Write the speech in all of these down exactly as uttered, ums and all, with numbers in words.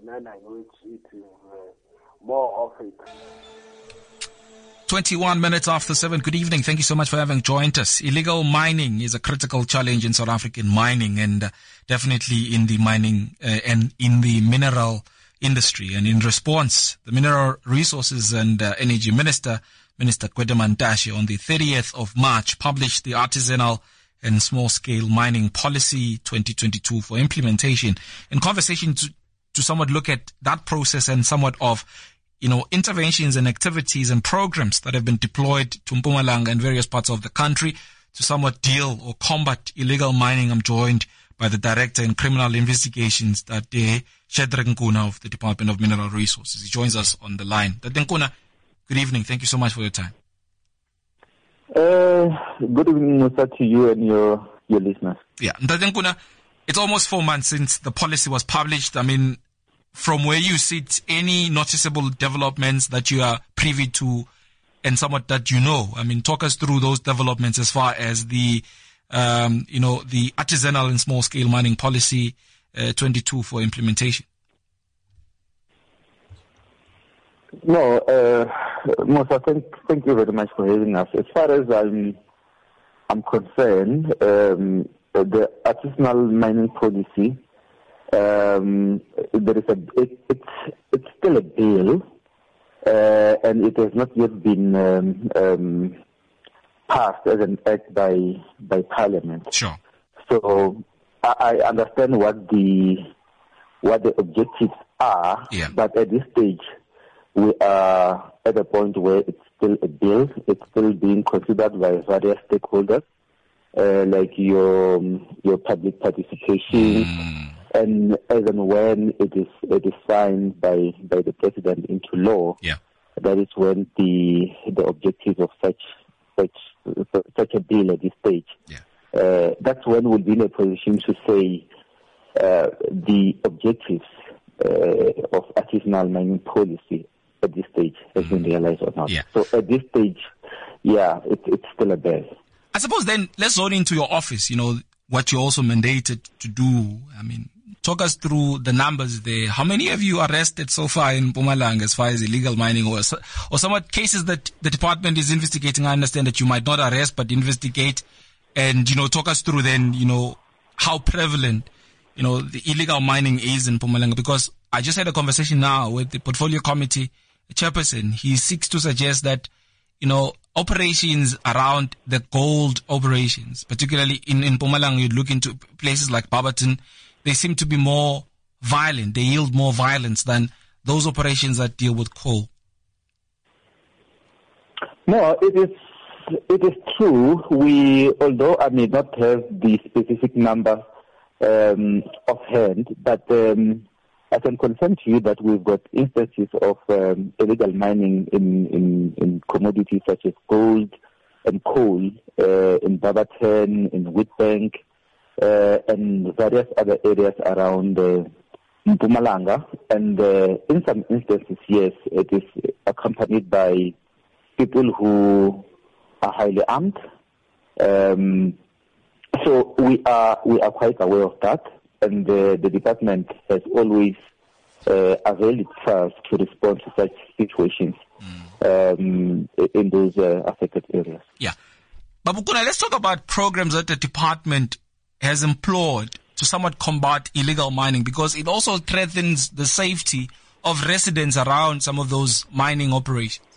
manner in which it is uh, more of it. twenty-one minutes after seven. Good evening. Thank you so much for having joined us. Illegal mining is a critical challenge in South African mining and uh, definitely in the mining uh, and in the mineral industry. And in response, the Mineral Resources and uh, Energy Minister, Minister Gwede Mantashe, on the thirtieth of March, published the Artisanal and Small-Scale Mining Policy twenty twenty-two for implementation. In conversation to, to somewhat look at that process and somewhat of you know, interventions and activities and programs that have been deployed to Mpumalanga and various parts of the country to somewhat deal or combat illegal mining. I'm joined by the Director in Criminal Investigations, Tate Shadrack Nkuna of the Department of Mineral Resources. He joins us on the line. Tate Nkuna, good evening. Thank you so much for your time. Uh, good evening, Musa, to you and your, your listeners. Yeah, Tate Nkuna, it's almost four months since the policy was published. I mean, from where you sit, any noticeable developments that you are privy to and somewhat that you know? I mean, talk us through those developments as far as the, um, you know, the artisanal and small scale mining policy uh, twenty-two for implementation. No, uh, Musa, thank, thank you very much for having us. As far as I'm, I'm concerned, um, the artisanal mining policy, Um, there is a, it, it's, it's still a bill, uh, and it has not yet been um, um, passed as an act by by Parliament. Sure. So I, I understand what the what the objectives are, yeah. but at this stage we are at a point where it's still a bill. It's still being considered by various stakeholders, uh, like your your public participation. Mm. And as and when it is it is signed by, by the president into law, yeah. that is when the the objectives of such such such a bill at this stage. Yeah. Uh, that's when we'll be in a position to say uh, the objectives uh, of artisanal mining policy at this stage has mm-hmm. been realized or not. Yeah. So at this stage, yeah, it, it's still a bill. I suppose then let's zone into your office. You know what you're also mandated to do. I mean, talk us through the numbers there. How many of you arrested so far in Mpumalanga as far as illegal mining or, or somewhat cases that the department is investigating? I understand that you might not arrest, but investigate and, you know, talk us through then, you know, how prevalent, you know, the illegal mining is in Mpumalanga, because I just had a conversation now with the portfolio committee chairperson. He seeks to suggest that, you know, operations around the gold operations, particularly in, in Mpumalanga, you look into places like Barberton, they seem to be more violent. They yield more violence than those operations that deal with coal. No, it is it is true. We, although I may not have the specific number um, offhand, but um, I can confirm to you that we've got instances of um, illegal mining in, in, in commodities such as gold and coal uh, in Barberton, in Witbank, Uh, and various other areas around uh, Mpumalanga. And uh, in some instances, yes, it is accompanied by people who are highly armed. Um, so we are we are quite aware of that, and uh, the department has always uh, availed itself to respond to such situations mm. um, in those uh, affected areas. Yeah. Babukuna, let's talk about programs that the department has employed to somewhat combat illegal mining, because it also threatens the safety of residents around some of those mining operations.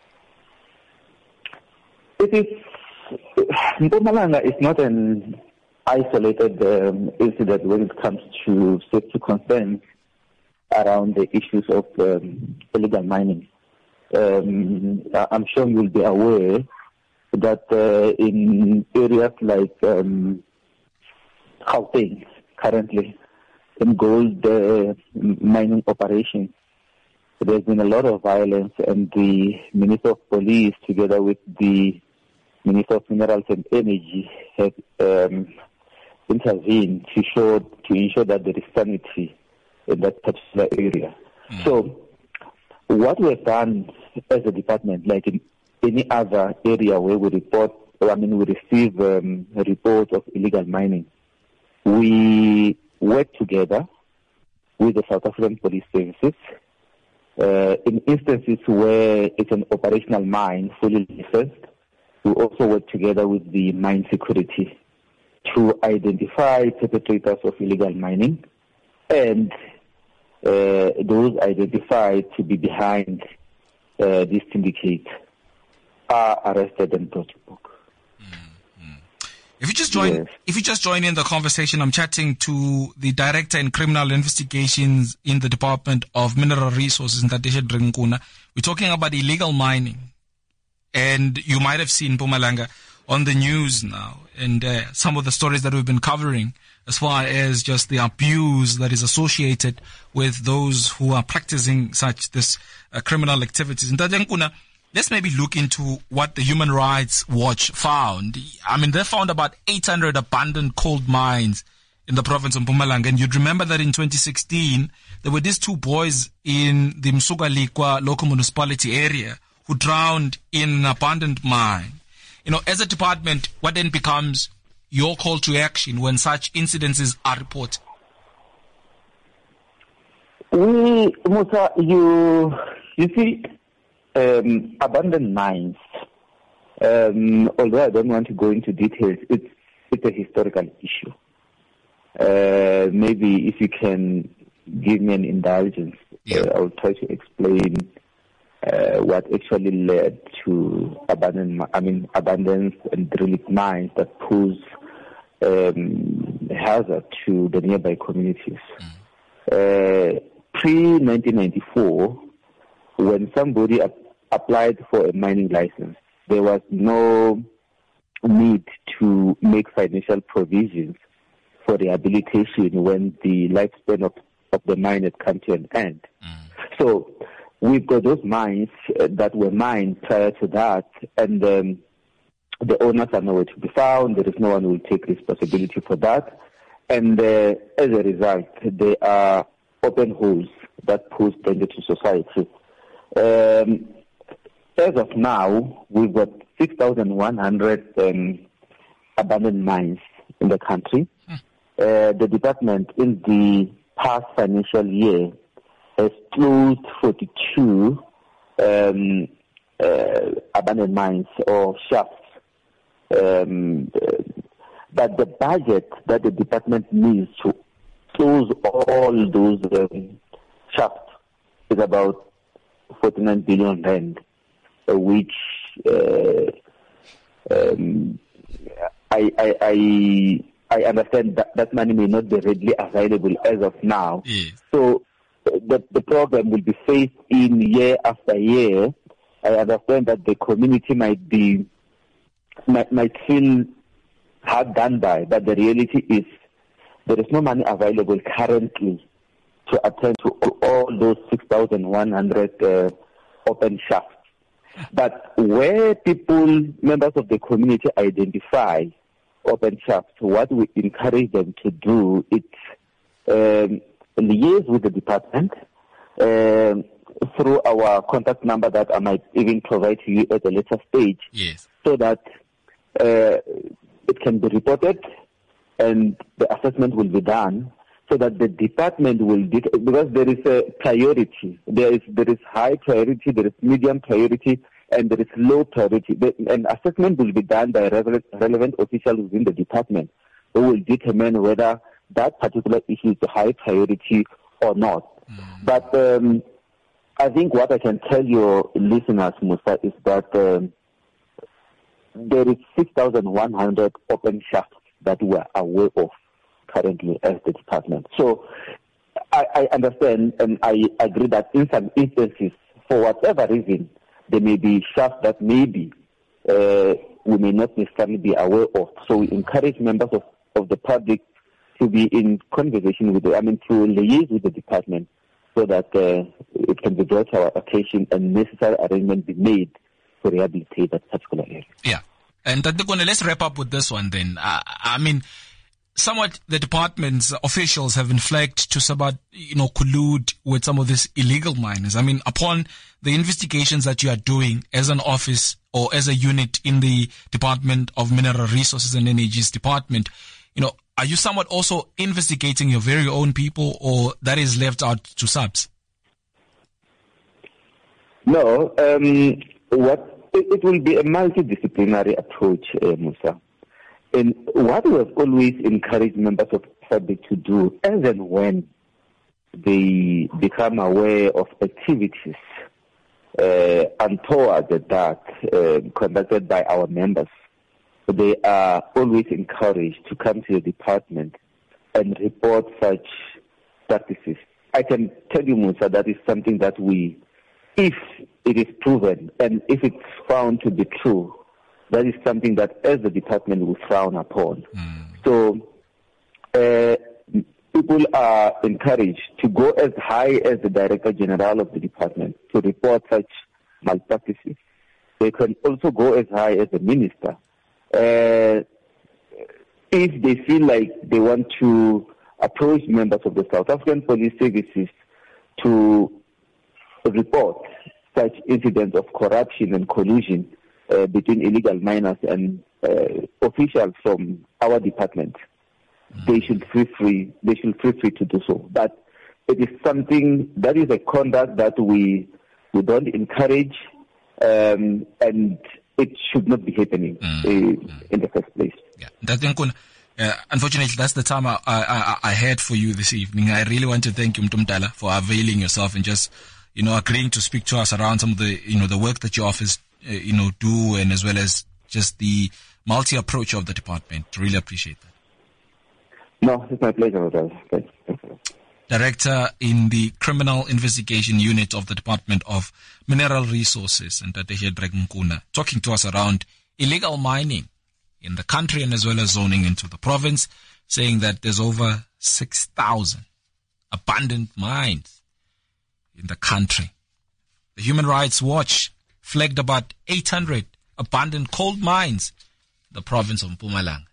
It is, Mpumalanga is not an isolated um, incident when it comes to safety concerns around the issues of um, illegal mining. Um, I'm sure you'll be aware that uh, in areas like um, Gauteng, currently, in gold uh, mining operations, there's been a lot of violence, and the Minister of Police, together with the Minister of Minerals and Energy, have um, intervened to show to ensure that there is sanity in that particular area. Mm. So, what we have done as a department, like in any other area where we report, I mean, we receive um, reports of illegal mining, we work together with the South African Police Services. Uh, in instances where it's an operational mine, fully licensed, we also work together with the mine security to identify perpetrators of illegal mining, and uh, those identified to be behind uh, this syndicate are arrested and brought to book. If you just join, Yes. if you just join in the conversation, I'm chatting to the Director in Criminal Investigations in the Department of Mineral Resources, Ntadeshe Drinkuna. We're talking about illegal mining, and you might have seen Mpumalanga on the news now, and uh, some of the stories that we've been covering as far as just the abuse that is associated with those who are practicing such this uh, criminal activities. Ntadeshe Drinkuna, let's maybe look into what the Human Rights Watch found. I mean, they found about eight hundred abandoned coal mines in the province of Mpumalanga. And you'd remember that in twenty sixteen, there were these two boys in the Msugalikwa local municipality area who drowned in an abandoned mine. You know, as a department, what then becomes your call to action when such incidences are reported? We, Musa, you, you see, Um, abandoned mines, um, although I don't want to go into details, it's, it's a historical issue. Uh, maybe if you can give me an indulgence, Yeah. uh, I'll try to explain uh, what actually led to abandoned, mi- I mean, abandoned and drilled mines that pose um, hazard to the nearby communities. Mm. Uh, pre nineteen ninety-four, when somebody ap- applied for a mining license, there was no need to make financial provisions for rehabilitation when the lifespan of, of the mine had come to an end. Mm. So we've got those mines uh, that were mined prior to that, and um, the owners are nowhere to be found. There is no one who will take responsibility for that. And uh, as a result, there are open holes that pose danger to society. Um, as of now, we've got six thousand one hundred um, abandoned mines in the country. Hmm. Uh, the department in the past financial year has closed forty-two um, uh, abandoned mines or shafts. Um, uh, but the budget that the department needs to close all those um, shafts is about forty-nine billion rand, uh, which uh, um, I, I, I, I understand that that money may not be readily available as of now. Yes. So uh, the, the program will be phased in year after year. I understand that the community might be might, might feel hard done by, but the reality is there is no money available currently to attend to all those six thousand one hundred uh, open shafts. But where people, members of the community, identify open shafts, what we encourage them to do is um, liaise with the department um, through our contact number that I might even provide to you at a later stage, yes, so that uh, it can be reported and the assessment will be done, so that the department will, det- because there is a priority. There is there is high priority, there is medium priority, and there is low priority. The, an assessment will be done by relevant, relevant officials within the department who will determine whether that particular issue is a high priority or not. Mm. But um, I think what I can tell your listeners, Musa, is that um, there is six thousand one hundred open shafts that we are aware of currently as the department. So I, I understand and I agree that in some instances, for whatever reason, there may be shafts that maybe uh, we may not necessarily be aware of. So we encourage members of, of the public to be in conversation with the, I mean, to liaise with the department so that uh, it can be brought to our attention and necessary arrangement be made to rehabilitate that particular area. Yeah. And Tatekone, let's wrap up with this one then. Uh, I mean, somewhat the department's officials have been flagged to somewhat, you know, collude with some of these illegal miners. I mean, upon the investigations that you are doing as an office or as a unit in the Department of Mineral Resources and Energy's department, you know, are you somewhat also investigating your very own people, or that is left out to SAPS? No, um, what it, it will be a multidisciplinary approach, uh, Musa. And what we have always encouraged members of SADC to do, as and when they become aware of activities uh, untoward that uh, conducted by our members, they are always encouraged to come to the department and report such practices. I can tell you, Musa, that is something that we, if it is proven and if it's found to be true, that is something that as the department will frown upon. Mm. So uh, people are encouraged to go as high as the Director General of the department to report such malpractices. They can also go as high as the Minister. Uh, if they feel like they want to approach members of the South African Police Services to report such incidents of corruption and collusion uh, between illegal miners and uh, officials from our department, mm. they should feel free. They should feel free to do so. But it is something that is a conduct that we we don't encourage, um, and it should not be happening mm. uh, in the first place. Yeah, uh, unfortunately, that's the time I, I, I had for you this evening. I really want to thank you, Mtumdala, for availing yourself and just, you know, agreeing to speak to us around some of the, you know, the work that your office, uh, you know, do, and as well as just the multi-approach of the department. Really appreciate that. No, it's my pleasure. Thanks. Thanks. Director in the Criminal Investigation Unit of the Department of Mineral Resources, and Tatehe Nkuna, talking to us around illegal mining in the country and as well as zoning into the province, saying that there's over six thousand abandoned mines in the country. The Human Rights Watch flagged about eight hundred abandoned coal mines in the province of Mpumalanga.